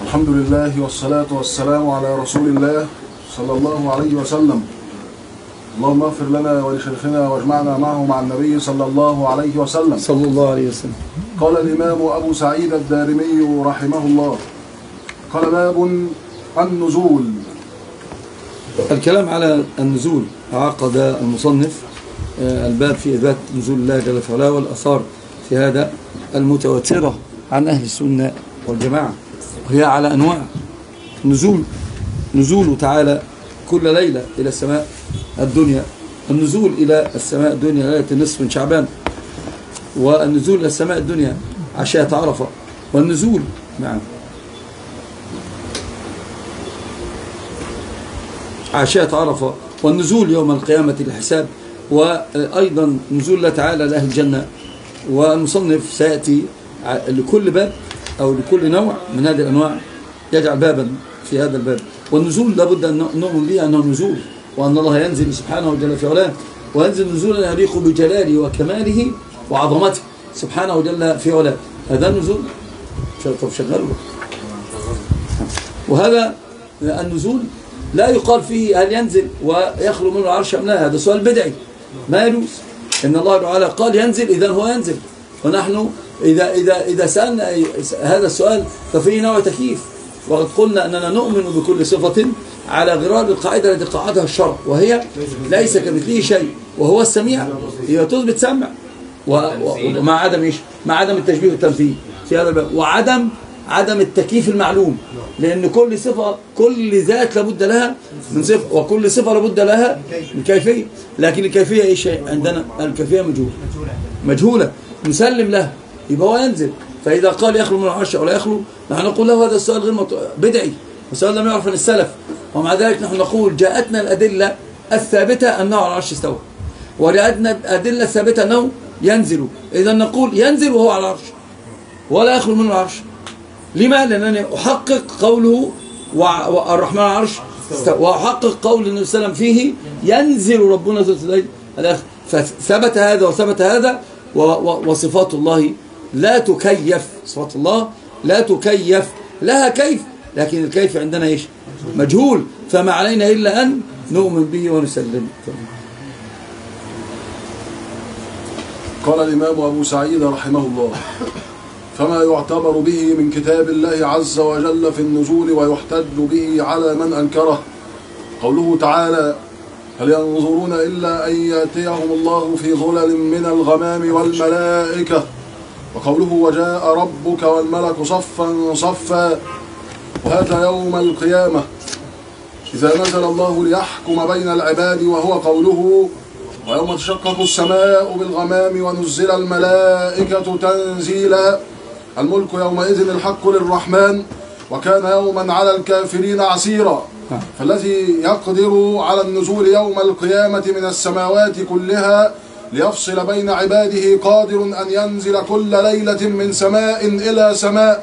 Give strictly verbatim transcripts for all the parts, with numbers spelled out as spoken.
الحمد لله والصلاة والسلام على رسول الله صلى الله عليه وسلم. اللهم اغفر لنا ولشيخنا واجمعنا معه مع النبي صلى الله عليه وسلم. صلى الله عليه وسلم. قال الإمام أبو سعيد الدارمي رحمه الله: قال باب النزول. الكلام على النزول. عقد المصنف الباب في إثبات نزول الله جل وعلا والآثار في هذا المتواترة عن أهل السنة والجماعة، وهي على أنواع. نزول نزول تعالى كل ليلة إلى السماء الدنيا، النزول إلى السماء الدنيا ليلة النصف من شعبان، والنزول إلى السماء الدنيا عشية عرفة، والنزول نعم عشية عرفة، والنزول يوم القيامة للحساب، وأيضا نزول الله تعالى لأهل الجنة. والمصنف سيأتي لكل باب أو لكل نوع من هذه الأنواع يجعل بابا في هذا الباب. والنزول لابد أن نؤمن به أنه نزول، وأن الله ينزل سبحانه وجل في علاه، وينزل نزولا يليق بجلاله وكماله وعظمته سبحانه وجل في علاه. هذا النزول. طب شغله. وهذا النزول لا يقال فيه هل ينزل ويخلو منه العرش أم لا، هذا سؤال بدعي ما يجوز. إن الله تعالى قال ينزل، إذن هو ينزل، ونحن إذا, إذا, إذا سألنا هذا السؤال ففيه نوع تكييف. وقد قلنا أننا نؤمن بكل صفة على غرار القاعدة التي قاعدها الشرع، وهي ليس كمثله شيء وهو السميع. هي تثبت سمع ومع عدم إيش؟ مع عدم التشبيه والتمثيل في هذا الباب، وعدم عدم التكييف المعلوم، لأن كل صفة كل ذات لابد لها من صفة، وكل صفة لابد لها من كيفية. لكن الكيفية إيش عندنا؟ الكيفية مجهولة مجهولة نسلم لها، يبقى هو ينزل. فإذا قال يخلو من العرش أو لا يخلو، نحن نقول له هذا السؤال غير بدعي، وسؤال لم يعرف عن السلف. ومع ذلك نحن نقول جاءتنا الأدلة الثابتة أنه على العرش استوى، وجاءتنا الأدلة الثابتة أنه ينزل. إذا نقول ينزل وهو على العرش ولا يخلو من العرش. لما؟ لأنني أحقق قوله والرحمن على العرش، وأحقق قول النبي صلى الله عليه وسلم فيه ينزل ربنا ثلث الليل الآخر. فثبت هذا وثبت هذا. وصفات الله لا تكيف، صفات الله لا تكيف، لها كيف، لكن الكيف عندنا إيش؟ مجهول. فما علينا إلا أن نؤمن به ونسلم. قال الإمام أبو سعيد رحمه الله: فما يعتبر به من كتاب الله عز وجل في النزول ويحتج به على من أنكره قوله تعالى: هل ينظرون إلا أن يأتيهم الله في ظلل من الغمام والملائكة، وقوله: وجاء ربك والملك صفا صفا، وهذا يوم القيامة إذا نزل الله ليحكم بين العباد، وهو قوله: ويوم تشقق السماء بالغمام ونزل الملائكة تنزيلا، الملك يومئذ الحق للرحمن وكان يوما على الكافرين عسيرا. فالذي يقدر على النزول يوم القيامة من السماوات كلها ليفصل بين عباده قادر أن ينزل كل ليلة من سماء إلى سماء.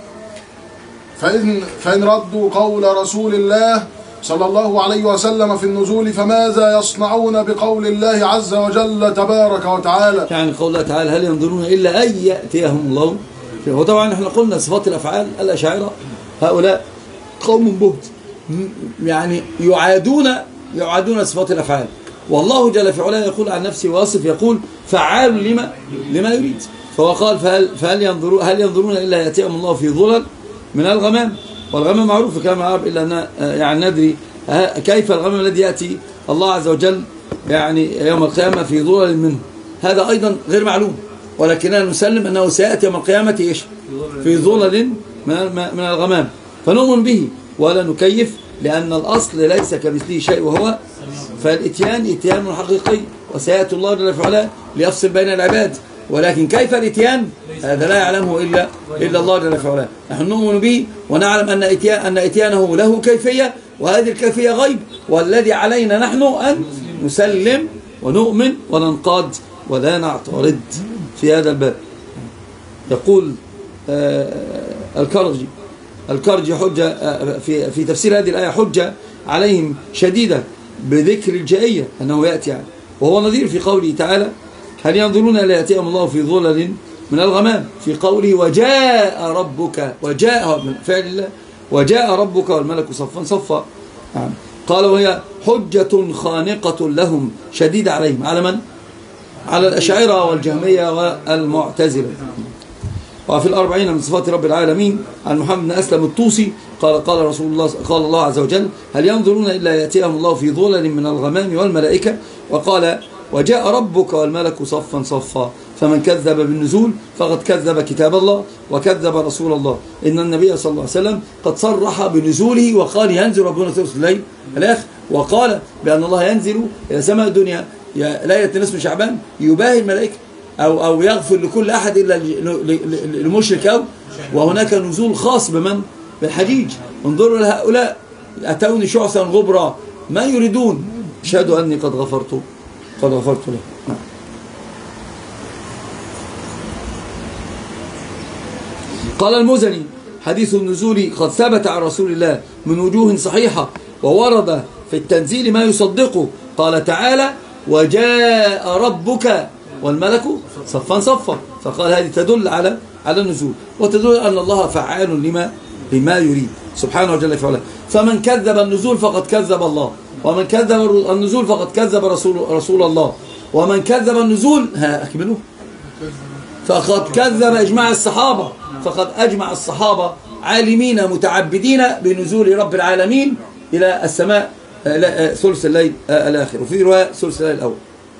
فإن, فإن ردوا قول رسول الله صلى الله عليه وسلم في النزول فماذا يصنعون بقول الله عز وجل تبارك وتعالى؟ يعني قول الله تعالى: هل ينظرون إلا أن يأتيهم الله. وطبعا احنا قلنا صفات الأفعال الأشاعرة هؤلاء قوم بهت، يعني يعادون يعادون صفات الأفعال. والله جل في علاه يقول عن نفسه واصف، يقول فعال لما لما يريد. فهو قال: فهل, فهل ينظرون هل ينظرون إلا يأتيهم الله في ظلل من الغمام. والغمام معروف كما عرب، إلا أن يعني ندري كيف الغمام الذي يأتي الله عز وجل يعني يوم القيامة في ظلل منه، هذا أيضا غير معلوم. ولكننا نسلم أنه سيأتي يوم القيامة إيش؟ في ظلل من الغمام، فنؤمن به ولا نكيف، لأن الأصل ليس كمثله شيء وهو. فالإتيان إتيان حقيقي، وسيأتي الله جل وعلا ليفصل بين العباد، ولكن كيف الإتيان هذا لا يعلمه إلا إلا الله جل وعلا. نحن نؤمن به ونعلم أن إتيان أن إتيانه له كيفية، وهذه الكيفية غيب، والذي علينا نحن أن نسلم ونؤمن وننقاد ولا نعترض في هذا الباب. يقول آه الكرجي الكرجي حجة آه في في تفسير هذه الآية، حجة عليهم شديدة بذكر الجائية أنه يأتي يعني، وهو نظير في قوله تعالى: هل ينظرون لا يأتيهم الله في ظلل من الغمام، في قوله: وجاء ربك، وجاء من فعل الله وجاء ربك والملك صفا صفا. نعم. قال وهي حجة خانقة لهم شديدة عليهم. على من؟ على الأشاعرة والجهمية والمعتزلة. وفي الأربعين من صفات رب العالمين عن محمد بن أسلم الطوسي قال قال رسول الله قال الله عز وجل هل ينظرون إلا يأتيهم الله في ظلل من الغمام والملائكة. وقال وجاء ربك والملك صفا صفا فمن كذب بالنزول فقد كذب كتاب الله وكذب رسول الله. إن النبي صلى الله عليه وسلم قد صرح بنزوله وقال ينزل ربنا ثلث الليل الآخر، وقال بأن الله ينزل إلى سماء الدنيا ليلة نصف شعبان يباهي الملائكة أو أو يغفر لكل أحد إلا المشرك أو وهناك نزول خاص بمن؟ بالحجيج. انظروا لهؤلاء أتوني شعثا غبرا ما يريدون اشهدوا أني قد غفرت قد غفرت له. نعم. قال المزني حديث النزول قد ثبت عن رسول الله من وجوه صحيحة وورد في التنزيل ما يصدقه. قال تعالى وجاء ربك والملك صفا صفا، فقال هذه تدل على على النزول وتدل أن الله فعال لما لما يريد سبحانه وجل في علاه. فمن كذب النزول فقد كذب الله، ومن كذب النزول فقد كذب رسول رسول الله، ومن كذب النزول ها أكملوه فقد كذب إجماع الصحابة. فقد أجمع الصحابة عالمين متعبدين بنزول رب العالمين إلى السماء ثلث الليل الآخر، وفي رواية ثلث الليل الأول.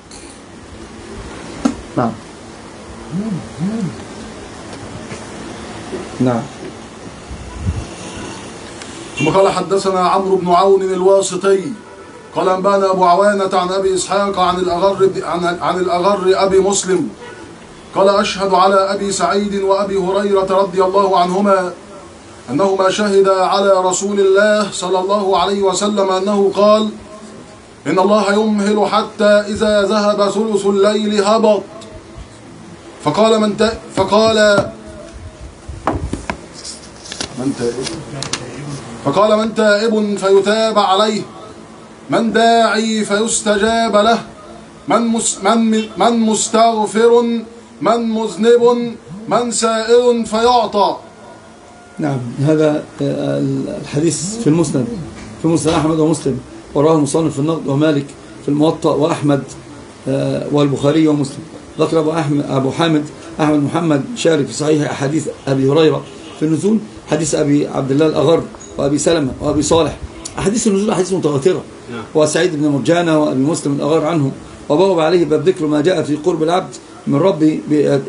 نعم نعم. ثم قال حدثنا عمرو بن عون الواسطي قال أنبانا أبو عوانة عن أبي إسحاق عن الأغر عن, عن الأغر أبي مسلم قال أشهد على أبي سعيد وأبي هريرة رضي الله عنهما أنهما شهدا على رسول الله صلى الله عليه وسلم أنه قال إن الله يمهل حتى إذا ذهب ثلث الليل هبط فقال من تائب فقال من تائب فقال من تائب فيتاب عليه، من داعي فيستجاب له، من مس من من مستغفر، من مذنب، من سائل فيعطى. نعم. هذا الحديث في المسند في مسند أحمد ومسلم، وراه المصنف في النقد ومالك في الموطأ وأحمد والبخاري ومسلم. ذكر أبو أحمد أبو حامد أحمد محمد شارك في صحيح أحاديث أبي هريرة في النزول، حديث أبي عبد الله الأغر وأبي سلمة وأبي صالح. أحاديث النزول أحاديث متواترة، وسعيد بن مرجانة وأبي مسلم الأغر عنهم، وبوب عليه باب ذكر ما جاء في قرب العبد من ربه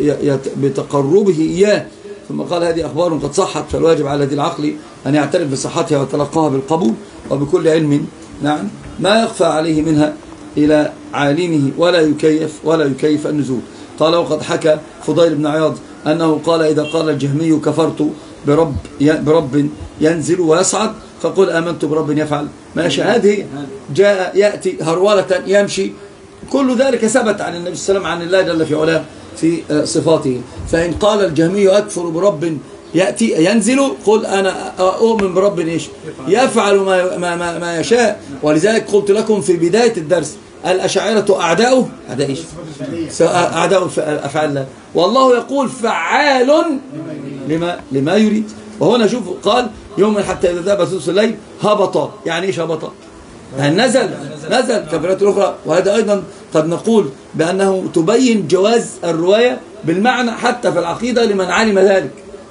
بتقربه إياه. ثم قال هذه أخبار قد صحت، فالواجب على ذي العقل أن يعترف بصحتها وتلقاها بالقبول وبكل علم نعم ما يخفى عليه منها إلى عالمه ولا يكيف ولا يكيف النزول. قال وقد حكى فضيل بن عياض أنه قال إذا قال الجهمي كفرت برب برب ينزل ويصعد فقل آمنت برب يفعل ما يشاء. هذه جاء يأتي هرولة يمشي، كل ذلك ثبت عن النبي صلى الله عليه وسلم عن الله جل في علاه في صفاته. فإن قال الجهمي أكفر برب يأتي ينزل قل أنا أؤمن برب إيش يفعل ما, ما, ما, ما يشاء. ولذلك قلت لكم في بداية الدرس الأشاعرة أعداؤه أعداء إيش أعداء أفعال الله، والله يقول فعال لما لما يريد. وهنا شوف قال يوم حتى إذا ذهب ثلث الليل هبط، يعني إيش هبط؟ يعني نزل نزل كبيرات الأخرى. وهذا أيضا قد نقول بأنه تبين جواز الرواية بالمعنى حتى في العقيدة لمن علم ذلك.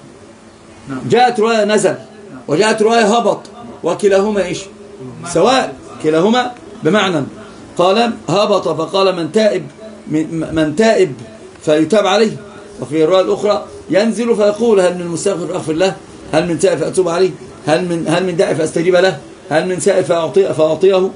جاءت رواية نزل وجاءت رواية هبط، وكلاهما إيش سواء، كلاهما بمعنى. قال هبط فقال من تائب من تائب فيتاب عليه، وفي الرواية الأخرى ينزل فيقول هل من مستغفر فأغفر له، هل من تائب فأتوب عليه، هل من هل من داعي فأستجيب له، هل من سائل فأعطيه فأعطيه.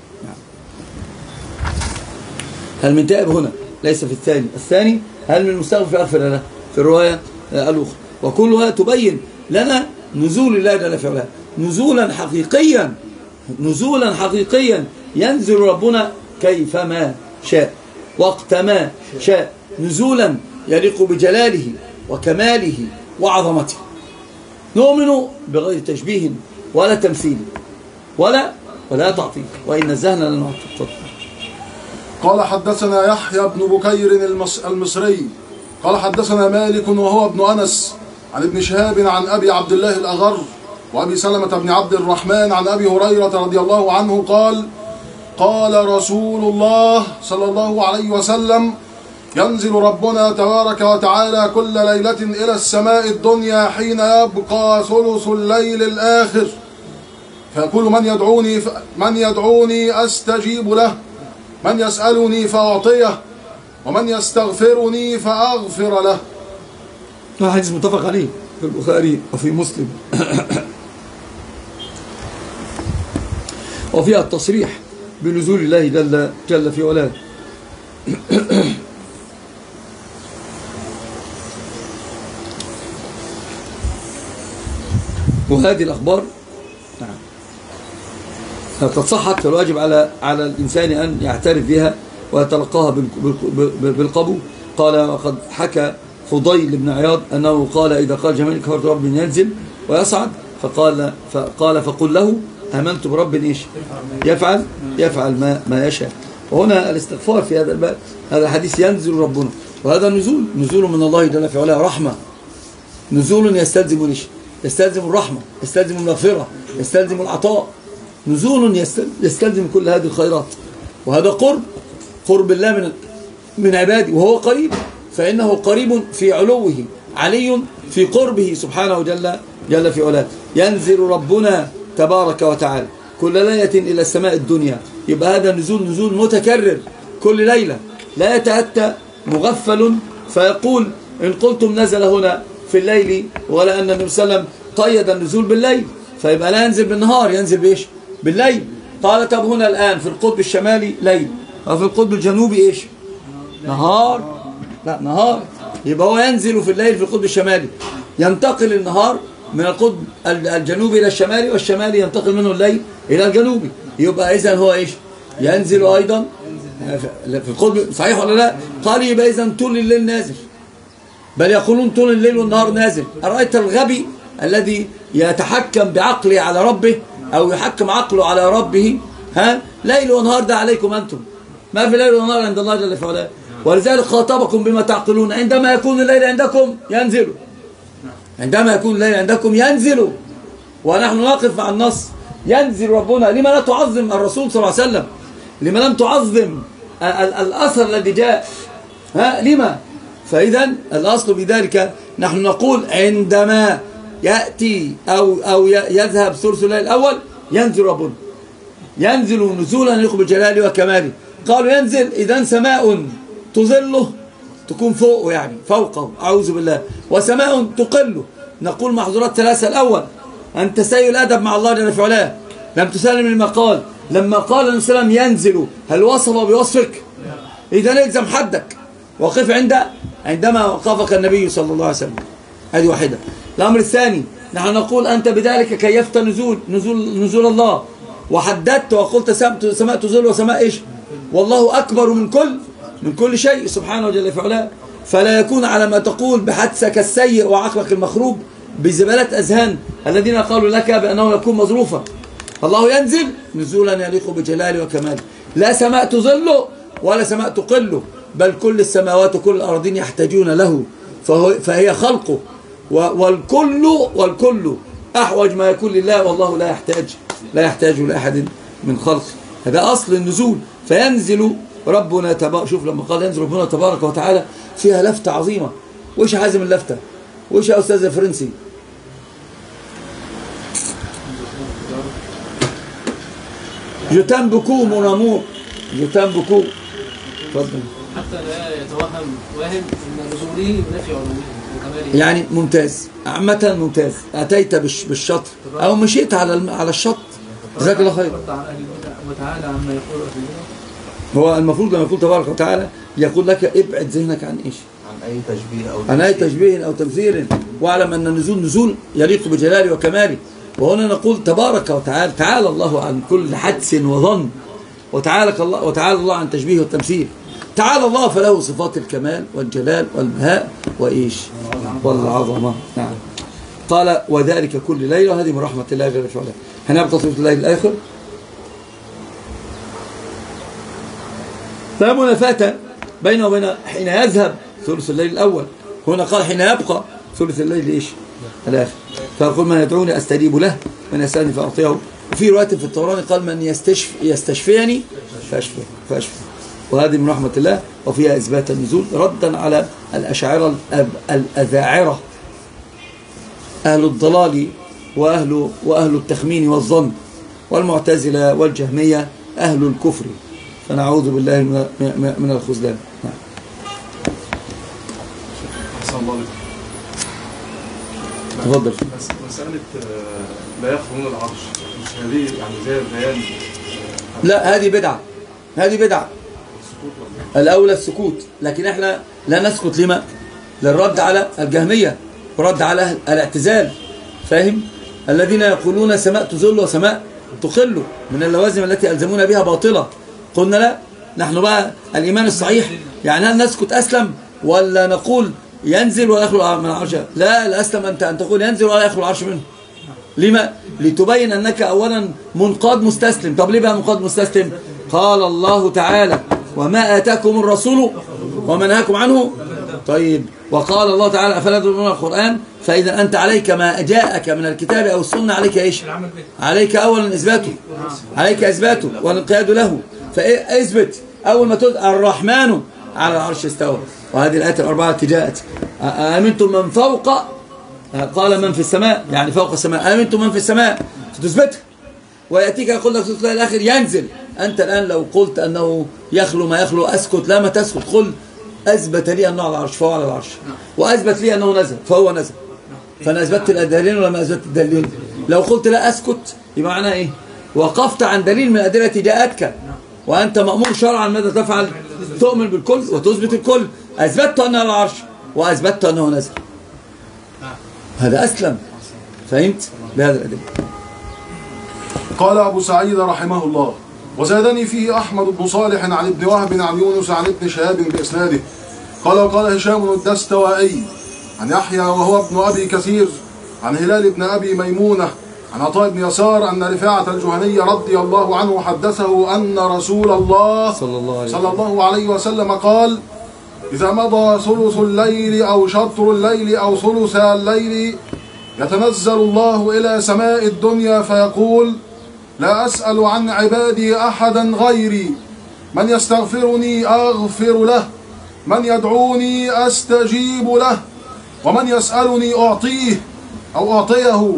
هل من تائب هنا ليس في الثاني، الثاني هل من مستغفر فأغفر له في الرواية الأخرى. وكلها تبين لنا نزول الله جل في علاه نزولا حقيقيا، نزولا حقيقيا ينزل ربنا كيفما شاء وقتما شاء، نزولا يليق بجلاله وكماله وعظمته. نؤمن بغير تشبيه ولا تمثيل ولا ولا تعطيل، وإن نزهنا لنعطيل. قال حدثنا يحيى بن بكير المصري قال حدثنا مالك وهو ابن أنس عن ابن شهاب عن أبي عبد الله الأغر وأبي سلمة بن عبد الرحمن عن أبي هريرة رضي الله عنه قال قال رسول الله صلى الله عليه وسلم ينزل ربنا تبارك وتعالى كل ليلة إلى السماء الدنيا حين يبقى ثلث الليل الآخر فيقول من يدعوني من يدعوني أستجيب له، من يسألني فأعطيه، ومن يستغفرني فأغفر له. هذا حديث متفق عليه في البخاري وفي مسلم. وفيها التصريح بنزول الله جل, جل في علاه. وهذه الأخبار قد صحت، فالواجب على على الإنسان أن يعترف بها ويتلقاها بالقبول. قال وقد حكى فضيل بن عياض أنه قال إذا قال جميل كفرت رب ينزل ويصعد فقال فقال فقل له آمنت برب إيش يفعل يفعل ما ما يشاء. وهنا الاستغفار في هذا الباب، هذا الحديث ينزل ربنا، وهذا نزول نزول من الله جل في علاه، رحمة، نزول يستلزم ايش؟ يستلزم الرحمة، يستلزم المغفرة، يستلزم العطاء، نزول يستلزم كل هذه الخيرات. وهذا قرب قرب الله من من عباده، وهو قريب، فإنه قريب في علوه، علي في قربه سبحانه جل جل في علاه. ينزل ربنا تبارك وتعالى كل ليلة إلى السماء الدنيا، يبقى هذا نزول نزول متكرر كل ليلة، لا يتأتى مغفل فيقول إن قلتم نزل هنا في الليل، ولا أن النبي صلى الله عليه وسلم قيد النزول بالليل، فيبقى لا ينزل بالنهار، ينزل بإيش؟ بالليل. قال طب هنا الآن في القطب الشمالي ليل، وفي القطب الجنوبي إيش؟ نهار. لا نهار، يبقى هو ينزل في الليل في القطب الشمالي، ينتقل النهار من القطب الجنوبي إلى الشمالي، والشمالي ينتقل منه الليل إلى الجنوبي، يبقى إذن هو إيش؟ ينزل أيضا في القطب، صحيح ولا لا؟ قال يبقى إذن طول الليل نازل، بل يقولون طول الليل والنهار نازل. أرأيت الغبي الذي يتحكم بعقله على ربه أو يحكم عقله على ربه، ها ليل ونهار ده عليكم أنتم، ما في ليل ونهار عند الله جل وعلا. ولذلك خاطبكم بما تعقلون، عندما يكون الليل عندكم ينزلوا، عندما يكون الليل عندكم ينزلوا، ونحن نقف مع النص ينزل ربنا. لما لا تعظم الرسول صلى الله عليه وسلم؟ لما لم تعظم الأثر الذي جاء؟ ها لما؟ فإذا الأصل بذلك نحن نقول عندما يأتي أو أو يذهب ثلث الليل الأول ينزل ربنا، ينزل نزولا يليق بجلاله وكماله. قالوا ينزل إذا سماء تظله تكون فوقه، يعني فوقه، أعوذ بالله، وسماء تقله. نقول محظورات ثلاثة: الأول أن تسيء الأدب مع الله جل في علاه، لم تسلم لما قال. لما قال النبي صلى الله عليه وسلم ينزل، هل وصف بوصفك؟ إذا الزم حدك، وقف عند عندما وقفك النبي صلى الله عليه وسلم. هذه واحدة. الأمر الثاني نحن نقول أنت بذلك كيفت نزول نزول نزول الله، وحددت وقلت سماء تزول وسماء إيش؟ والله أكبر من كل من كل شيء سبحانه جل في علاه. فلا يكون على ما تقول بحدسك السيء وعقلك المخروب بزبالة أذهان الذين قالوا لك بأنه يكون مظروفا. الله ينزل نزولا يليق بجلاله وكماله، لا سماء تظله ولا سماء تقله، بل كل السماوات وكل الأرضين يحتاجون له، فهو فهي خلقه، والكل والكل أحوج ما يكون لله، والله لا يحتاج لا يحتاج لأحد من خلقه. هذا أصل النزول. فينزل ربنا تبارك، شوف لما قال ينزل ربنا تبارك وتعالى فيها لفتة عظيمة. وإيش حازم اللفتة؟ وإيش يا أستاذ فرنسي؟ جتان بكو منامور، جتان بكو. تفضل. حتى لا يتوهم واهم ان نزوله ينافي علوه وكماله. يعني ممتاز، عامة ممتاز. أتيت بالشطر أو مشيت على على الشط، جزاك الله خير. وتعالى عما يقول أهل البدع. هو المفروض لما يقول تبارك وتعالى يقول لك ابعد ذهنك عن ايش؟ عن اي تشبيه او عن اي تشبيه او تمثيل، واعلم ان النزول نزول يليق بجلاله وكماله. وهنا نقول تبارك وتعالى، تعالى الله عن كل حدس وظن، وتعالى الله وتعالى الله عن تشبيه والتمثيل. تعالى الله فله صفات الكمال والجلال والبهاء وايش؟ والعظمه. نعم. قال وذلك كل ليله، وهذه من رحمه الله جل وعلا. هنبقى في الليل الاخر. لا منافاة بينه وبين حين يذهب ثلث الليل الأول. هنا قال حين يبقى ثلث الليل إيش؟ الآخر. فيقول من يدعوني أستجيب له، من يسألني فأعطيه. وفي رواية في الطبراني قال من يستشف يستشفيني فأشفه فأشفه. وهذه من رحمة الله، وفيها إثبات النزول ردا على الأشاعرة الأذاعرة أهل الضلال وأهل, وأهل التخمين والظن، والمعتزلة والجهمية أهل الكفر. فنعوذ بالله من الخذلان. نعم. تفضل. مسألة لا يخرجون العرش، مش هذه يعني زي البيان؟ لا، هذه بدعة، هذه بدعة. الأولى السكوت، لكن احنا لا نسكت. لما؟ للرد على الجهمية ورد على الاعتزال. فاهم؟ الذين يقولون سماء تزل وسماء تقل من اللوازم التي ألزمونا بها باطلة. قلنا لا، نحن بقى الإيمان الصحيح يعني هل نسكت أسلم، ولا نقول ينزل ولا يخلو من العرش؟ لا، الأسلم أنت أن تقول ينزل ولا يخلو العرش منه. لما؟ لتبين أنك أولا منقاد مستسلم. طب ليه بقى منقاد مستسلم؟ قال الله تعالى وما آتاكم الرسول وما نهاكم عنه. طيب، وقال الله تعالى أفلا تدرون القرآن؟ فإذا أنت عليك ما جاءك من الكتاب أو السنة عليك إيش؟ عليك أولا إثباته، عليك إثباته والانقياد له. فإثبت أول ما تقول الرحمن على العرش استوى. وهذه الآيات الأربعة التي جاءت آمنتم من فوق، قال من في السماء يعني فوق السماء، آمنتم من في السماء فتثبتها. ويأتيك يقول لك في الآخر ينزل. أنت الآن لو قلت أنه يخلو ما يخلو أسكت. لا، ما تسكت، قل أثبت لي أنه على العرش فهو على العرش، وأثبت لي أنه نزل فهو نزل. فأنا أثبتت الدليل ولا ما أثبتت الدليل؟ لو قلت لا أسكت يبقى معناه إيه؟ وقفت عن دليل من الأدلة جاءتك، وأنت مأمور شرعا ماذا تفعل؟ تؤمن بالكل وتثبت الكل. أثبتت أنه على العرش وأثبتت أنه نزل، هذا أسلم. فهمت؟ بهذا الأدلة. قال أبو سعيد رحمه الله: وزادني فيه أحمد بن صالح عن ابن وهب عن يونس عن ابن شهاب بإسناده قال: وقال هشام الدستوائي عن يحيى وهو ابن أبي كثير عن هلال بن أبي ميمونة عن عطاء بن يسار أن رفاعة الجهني رضي الله عنه حدثه أن رسول الله صلى الله عليه, صلى الله عليه وسلم قال: إذا مضى ثلث الليل أو شطر الليل أو ثلث الليل يتنزل الله إلى سماء الدنيا فيقول: لا أسأل عن عبادي أحدا غيري، من يستغفرني أغفر له، من يدعوني أستجيب له، ومن يسألني أعطيه أو أعطيه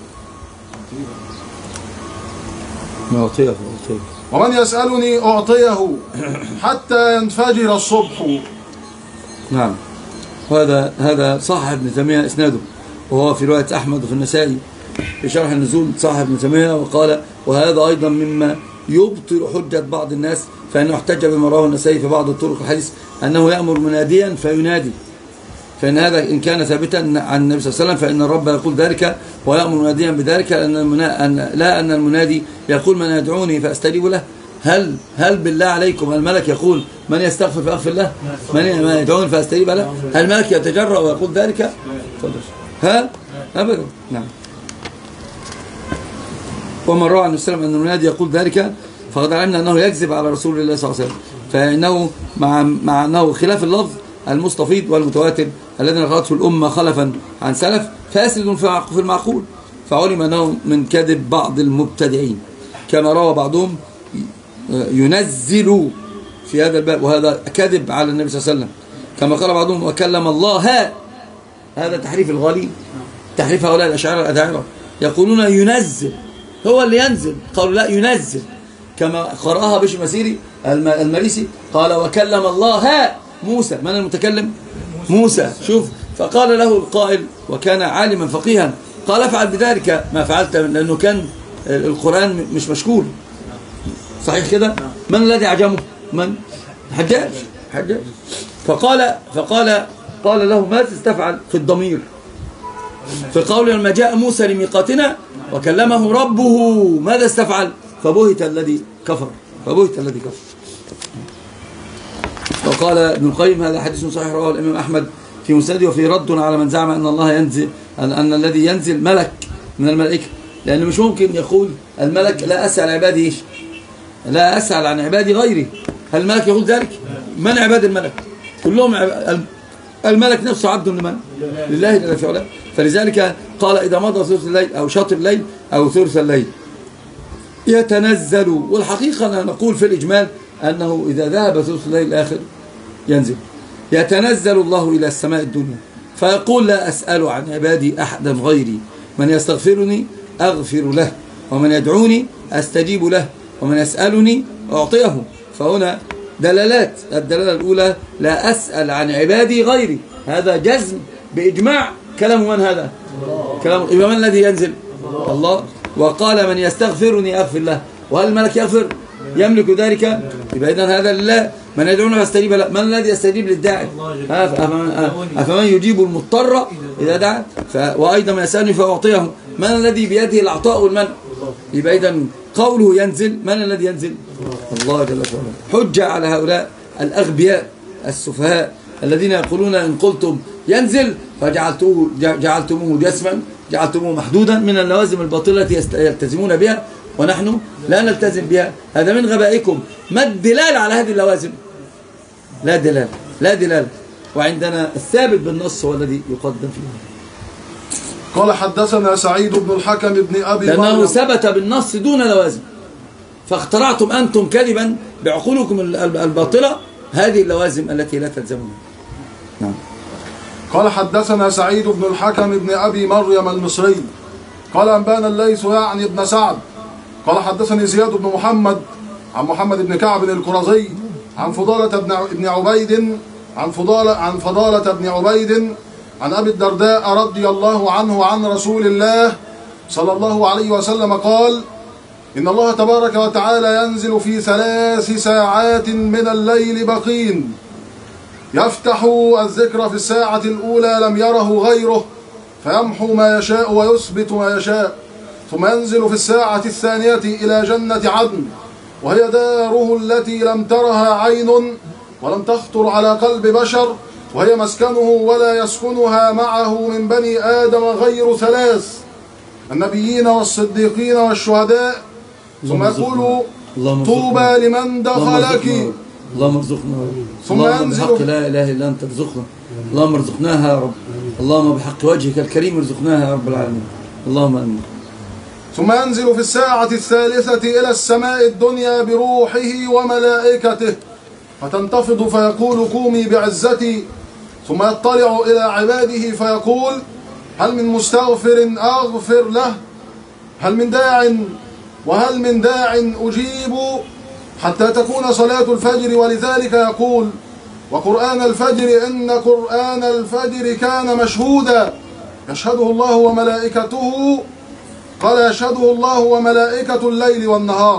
أعطيه ومن يسألني أعطيه حتى ينفجر الصبح. نعم. وهذا هذا صحح ابن تيمية إسناده، وهو في رواية أحمد وفي النسائي في شرح النزول صحح ابن تيمية وقال: وهذا أيضا مما يبطل حجة بعض الناس، فإنه احتج بما رواه النسائي في بعض الطرق الحديث أنه يأمر مناديا فينادي، فإن هذا إن كان ثابتا عن النبي صلى الله عليه وسلم فإن الرب يقول ذلك ويأمر مناديا بذلك، لأن أن لا أن المنادي يقول من يدعوني فأستجيب له. هل هل بالله عليكم الملك يقول من يستغفر فأغفر له، من يدعوني فأستجيب له؟ هل الملك يتجرأ ويقول ذلك؟ ها أبدا. نعم. ومن روى عن السلام أن المنادي يقول ذلك فقد علمنا أنه يكذب على رسول الله صلى الله عليه وسلم، فإنه مع, مع أنه خلاف اللفظ المستفيض والمتواتر الذي نقلته الأمة خلفا عن سلف فاسد في المعقول، فعلم أنه من كذب بعض المبتدعين، كما روى بعضهم ينزل في هذا الباب، وهذا كذب على النبي صلى الله عليه وسلم، كما قال بعضهم وكلم الله، هذا تحريف الغالي، تحريف هؤلاء الأشاعرة الأذاعرة، يقولون ينزل، هو اللي ينزل، قالوا لا ينزل، كما قرأها بشر مسيري المريسي قال وكلم الله موسى. من المتكلم؟ موسى. شوف، فقال له القائل وكان عالما فقيها قال افعل بذلك ما فعلت، لأنه كان القرآن مش مشكول، صحيح كده؟ من الذي عجمه؟ من؟ حجاج حجاج فقال فقال قال له ماذا تستفعل في الضمير في قول لما جاء موسى لميقاتنا وكلمه ربه ماذا استفعل؟ فبهت الذي كفر فبهت الذي كفر. وقال ابن القيم هذا حديث صحيح رواه الإمام أحمد في مسنده، وفي رد على من زعم أن الله ينزل، أن, أن الذي ينزل ملك من الملائكة، لأنه مش ممكن يقول الملك لا أسأل عبادي إيش؟ لا أسأل عن عبادي غيري. هل الملك يقول ذلك؟ من عباد الملك؟ كلهم عب... الملك نفسه عبد لمن؟ لله جل في علاه. فلذلك قال إذا مضى ثلث الليل أو شطر الليل أو ثلث الليل يتنزل. والحقيقة نقول في الإجمال أنه إذا ذهب ثلث الليل الآخر ينزل، يتنزل الله إلى السماء الدنيا فيقول لا أسأل عن عبادي أحدا غيري، من يستغفرني أغفر له، ومن يدعوني أستجيب له، ومن يسألني أعطيه. فهنا دلالات. الدلالة الأولى لا أسأل عن عبادي غيري، هذا جزم بإجماع. كلام من هذا؟ كلام إمام الذي ينزل الله. وقال من يستغفرني أغفر له، وهل الملك يغفر؟ يملك ذلك؟ يبقى إذن هذا لله. من يدعونه يستجيب له، من الذي يستجيب للداعي؟ أفمن يجيب المضطر إذا دعا؟ وأيضا من يسألني فأعطيه، من الذي بيده العطاء والمنع؟ يبقى إذن قوله ينزل، من الذي ينزل؟ الله جل وعلا. حجة على هؤلاء الأغبياء السفهاء الذين يقولون إن قلتم ينزل فجعلتوه جعلتموه جسما، جعلتموه محدودا من اللوازم الباطلة التي يلتزمون بها ونحن لا نلتزم بها. هذا من غبائكم. ما الدلالة على هذه اللوازم؟ لا دلالة، لا دلالة. وعندنا الثابت بالنص هو الذي يقدم فيه. قال حدثنا سعيد بن الحكم بن أبي لأنه مريم ثبت بالنص دون لوازم، فاخترعتم أنتم كذبا بعقولكم الباطلة هذه اللوازم التي لا تلزمون. نعم. قال حدثنا سعيد بن الحكم بن أبي مريم المصري قال أنبانا الليث يعني ابن سعد قال حدثني زياد بن محمد عن محمد بن كعب القرظي عن فضالة بن عبيد عن فضالة عن فضالة بن عبيد عن أبي الدرداء رضي الله عنه عن رسول الله صلى الله عليه وسلم قال إن الله تبارك وتعالى ينزل في ثلاث ساعات من الليل بقين، يفتح الذكر في الساعة الأولى لم يره غيره فيمحو ما يشاء ويثبت ما يشاء، ثم ينزل في الساعة الثانية إلى جنة عدن وهي داره التي لم ترها عين ولم تخطر على قلب بشر، وهي مسكنه ولا يسكنها معه من بني آدم غير ثلاث: النبيين والصديقين والشهداء. ثم يقول طوبى لمن دخلك. اللهم ارزقنا. ثم ينزل بحق لا إله إلا أنت ارزقنا. اللهم ارزقناها يا رب. اللهم بحق وجهك الكريم ارزقناها يا رب العالمين. اللهم آمين. ثم ينزل في الساعة الثالثة إلى السماء الدنيا بروحه وملائكته فتنتفض فيقول قومي بعزتي، ثم يطلع إلى عباده فيقول هل من مستغفر أغفر له، هل من داع وهل من داع أجيب، حتى تكون صلاة الفجر. ولذلك يقول وقرآن الفجر إن قرآن الفجر كان مشهودا يشهده الله وملائكته. قال يشهده الله وملائكة الليل والنهار.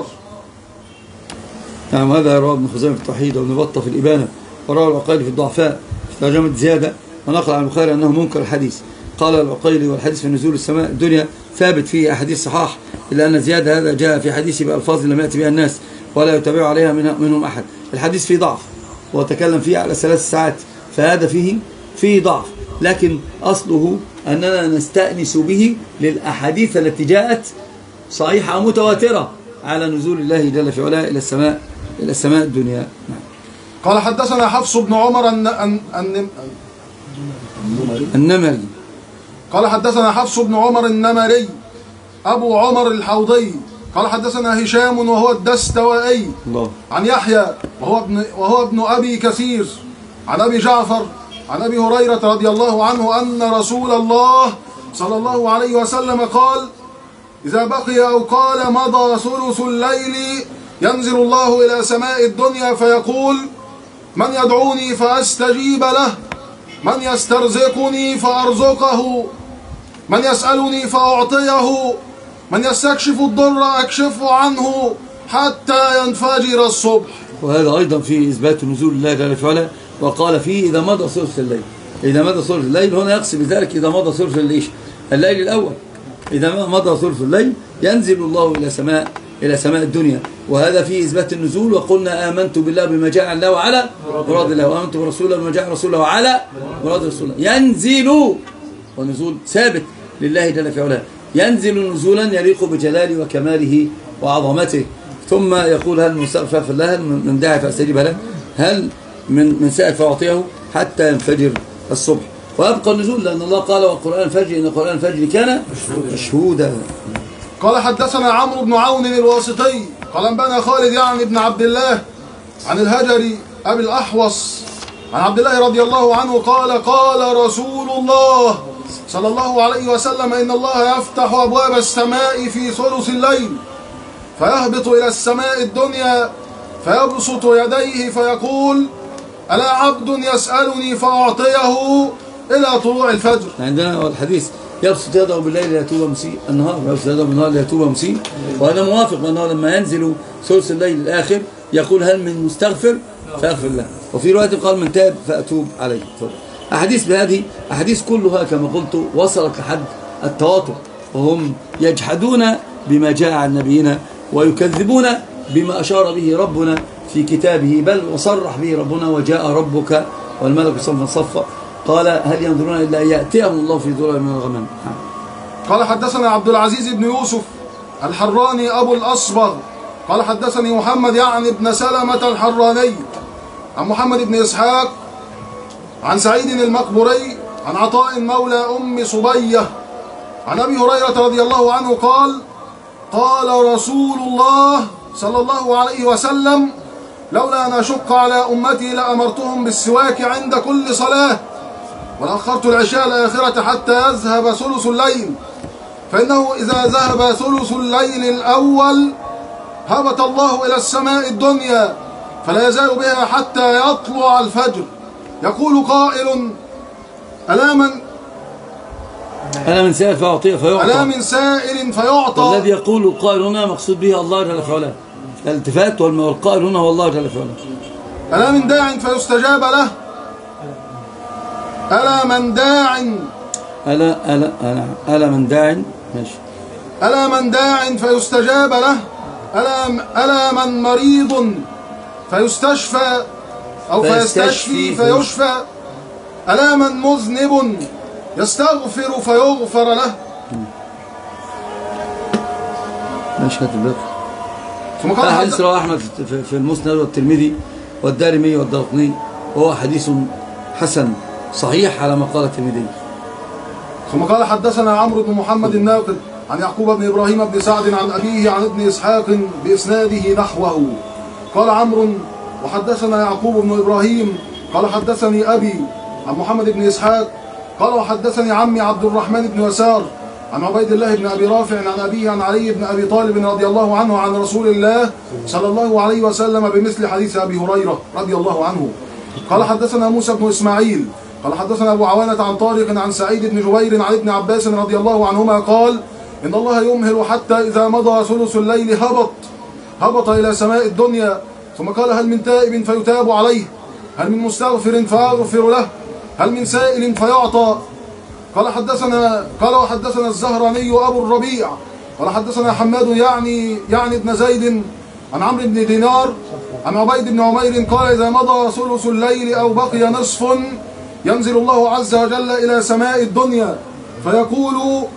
نعم. هذا رواه ابن خزيمة في التوحيد وابن بطة في الإبانة ورواه العقيلي في الضعفاء في ترجمة زيادة، ونقل عن البخاري أنه منكر الحديث. قال العقيلي والحديث في نزول السماء الدنيا ثابت فيه أحاديث صحاح، إلا أن زيادة هذا جاء في حديث بألفاظ لم يأتي بها الناس ولا يتبع عليها منهم أحد. الحديث فيه ضعف وتكلم فيه على ثلاث ساعات، فهذا فيه فيه ضعف، لكن أصله أننا نستأنس به للأحاديث التي جاءت صحيحة متواترة على نزول الله جل في علاه إلى السماء إلى السماء الدنيا. نعم. قال حدثنا حفص بن عمر الن... الن... الن... النمري قال حدثنا حفص بن عمر النمري أبو عمر الحوضي قال حدثنا هشام وهو الدستوائي عن يحيى وهو ابن, وهو ابن أبي كثير عن أبي جعفر عن أبي هريرة رضي الله عنه أن رسول الله صلى الله عليه وسلم قال إذا بقي أو قال مضى ثلث الليل ينزل الله إلى سماء الدنيا فيقول من يدعوني فأستجيب له، من يسترزقني فأرزقه، من يسألني فأعطيه، من يستكشف الضر أكشفه عنه حتى ينفجر الصبح. وهذا أيضا في إثبات نزول الله جل في علاه، وقال فيه إذا مضى ثلث الليل. إذا مضى ثلث الليل هنا يقصد بذلك إذا مضى ثلث الليل الليل الأول، إذا مضى ثلث الليل ينزل الله إلى سماء إلى سماء الدنيا، وهذا فيه إثبات النزول. وقلنا آمنت بالله بما جاء عن الله وعلى مراد الله، وآمنت برسوله بما جاء رسوله وعلى مراد رسوله. ينزل ونزول ثابت لله جل في علاه، ينزل نزولا يليق بجلاله وكماله وعظمته. ثم يقول هل من مستغفر فله، هل من داعي فاستجيب له، هل من من سائل فأعطيه، حتى ينفجر الصبح. ويبقى النزول لأن الله قال وقرآن الفجر إن قرآن الفجر كان مشهودا. قال حدثنا عمرو بن عون الواسطي قال انبانا خالد يعني بن عبد الله عن الهجري أبي الأحوص عن عبد الله رضي الله عنه قال قال رسول الله صلى الله عليه وسلم إن الله يفتح أبواب السماء في ثلث الليل فيهبط إلى السماء الدنيا فيبسط يديه فيقول ألا عبد يسألني فأعطيه إلى طلوع الفجر. عندنا الحديث يبسط يده بالليل ليتوب مسيء النهار، يبسط يده بالنهار ليتوب مسيء، وأنا موافق بأنه لما ينزل ثلث الليل الآخر يقول هل من مستغفر فيغفر له، وفي رواية قال من تاب فأتوب عليه. أحاديث بهذه أحاديث كلها كما قلت وصلت لحد التواتر، وهم يجحدون بما جاء عن نبينا ويكذبون بما أشار به ربنا في كتابه، بل وصرح به ربنا وجاء ربك والملك صفا صفا قال هل ينظرون إلا أن يأتيهم الله في ظلال من الغمام. قال حدثنا عبد العزيز بن يوسف الحراني أبو الأصبغ قال حدثني محمد يعني بن سلمة الحراني عن محمد بن إسحاق عن سعيد المقبري عن عطاء مولى أم صبية عن أبي هريرة رضي الله عنه قال قال رسول الله صلى الله عليه وسلم لولا أن أشق على أمتي لأمرتهم بالسواك عند كل صلاة وأخرت العشاء الآخرة حتى يذهب ثلث الليل فإنه إذا ذهب ثلث الليل الأول هبط الله إلى السماء الدنيا فلا يزال بها حتى يطلع الفجر يقول قائل ألا من ألا من سائل فيعطي فيعطى ألا من سائل فيعطى. والذي يقول القائل هنا مقصود به الله جل وعلا، الالتفات والقائل هنا هو الله جل وعلا. ألا من داع فيستجاب له ألا من داع ألا ألا ألا ألا من داع ماشي ألا من داع فيستجاب له ألا ألا من مريض فيستشفى أو فيستشفي فيشفى ألا من مذنب يستغفر فيغفر له. مشهد الباب. ثم قال حديث رواه أحمد في المسند والترمذي والدارمي والدارقطني وهو حديث حسن صحيح على ما قال الترمذي. ثم قال حدثنا عمرو بن محمد الناقد عن يعقوب بن إبراهيم بن سعد عن أبيه عن ابن إسحاق بإسناده نحوه. قال عمرو وحدثنا يعقوب بن إبراهيم قال حدثني أبي عن محمد بن إسحاق قال وحدثني عمي عبد الرحمن بن يسار عن عبيد الله بن أبي رافع عن أبيه عن علي بن أبي طالب رضي الله عنه عن رسول الله صلى الله عليه وسلم بمثل حديث أبي هريرة رضي الله عنه. قال حدثنا موسى بن إسماعيل قال حدثنا أبو عوانة عن طارق عن سعيد بن جبير عن ابن عباس رضي الله عنهما قال إن الله يمهل حتى إذا مضى ثلث الليل هبط هبط إلى سماء الدنيا ثم قال هل من تائب فيتاب عليه هل من مستغفر فأغفر له هل من سائل فيعطى. قال حدثنا قال وحدثنا الزهراني أبو الربيع قال حدثنا حماد يعني يعني ابن زيد عن عمرو بن دينار عن عبيد بن عمير قال إذا مضى ثلث الليل أو بقي نصف ينزل الله عز وجل إلى سماء الدنيا فيقول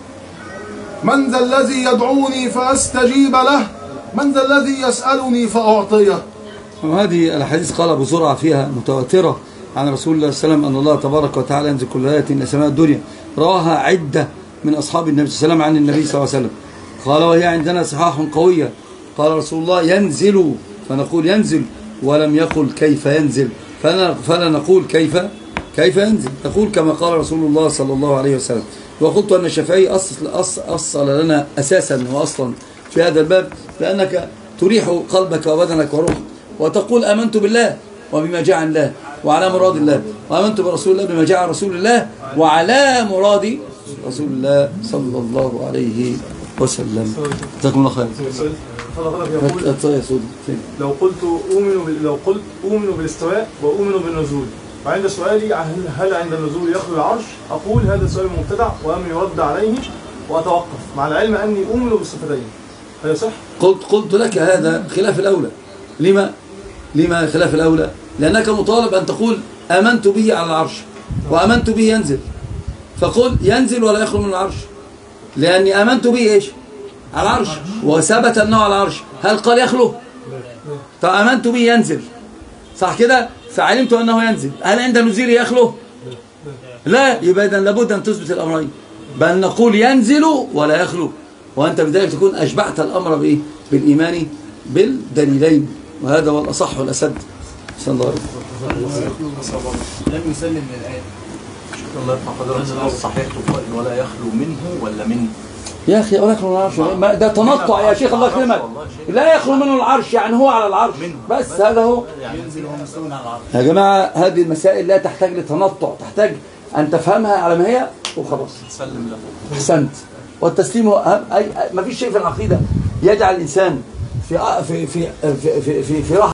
من ذا الذي يدعوني فأستجيب له من ذا الذي يسألني فأعطيه. وهذه الحديث قال أبو زرعة فيها متواترة عن رسول الله صلى الله عليه وسلم أن الله تبارك وتعالى ينزل كل ليلة إلى سماء الدنيا، رواها عدة من أصحاب النبي صلى الله عليه وسلم عن النبي صلى الله عليه وسلم. قال وهي عندنا صحاح قوية. قال رسول الله ينزل فنقول ينزل ولم يقل كيف ينزل فلا نقول كيف كيف ينزل، نقول كما قال رسول الله صلى الله عليه وسلم. وقلت أن الشافعي أصل, أصل, أصل لنا أساسا وأصلا في هذا الباب لأنك تريح قلبك وبدنك وروحك وتقول آمنت بالله وبما جاء عن الله وعلى مراد الله وآمنت برسول الله بما جاء عن رسول الله وعلى مراد رسول الله صلى الله عليه وسلم. جزاكم الله خير. لو قلت أؤمن لو قلت أؤمن بالاستواء وأؤمن بالنزول وعند سؤالي هل عند النزول يخلو العرش أقول هذا سؤال مبتدع وأم يرد عليه وأتوقف مع العلم أني أؤمن بالصفتين. هل يصح؟ قلت قلت لك هذا خلاف الأولى. لما لما خلاف الأولى؟ لأنك مطالب أن تقول آمنت به على العرش وآمنت به ينزل، فقل ينزل ولا يخلو من العرش لأني آمنت به إيش؟ على العرش وثبت أنه على العرش. هل قال يخلو؟ طب آمنت به ينزل صح كده؟ فعلمت أنه ينزل. هل عند نزوله يخلو؟ لا، يبقى إذن لابد أن تثبت الأمرين، بل نقول ينزل ولا يخلو، وأنت بذلك تكون أشبعت الأمر بإيه؟ بالإيمان بالدليلين، وهذا هو الأصح والأسد. صلى الله عليه وسلم. لم يسلم للآية. الله يرفع قدره. الصحيح تقال ولا يخلو منه ولا منه؟ يا أخي ولا يخلو من العرش، ده تنطع يا شيخ، الله يكرمك. لا يخلو منه العرش، يعني هو على العرش بس، هذا هو. ينزل وهو مستوى على العرش. يا جماعة هذه المسائل لا تحتاج لتنطع، تحتاج أن تفهمها على ما هي وخلاص. تسلم له. أحسنت. والتسليم هو أهم. أي ما فيش شيء في العقيدة يجعل الإنسان في في في في في, في, في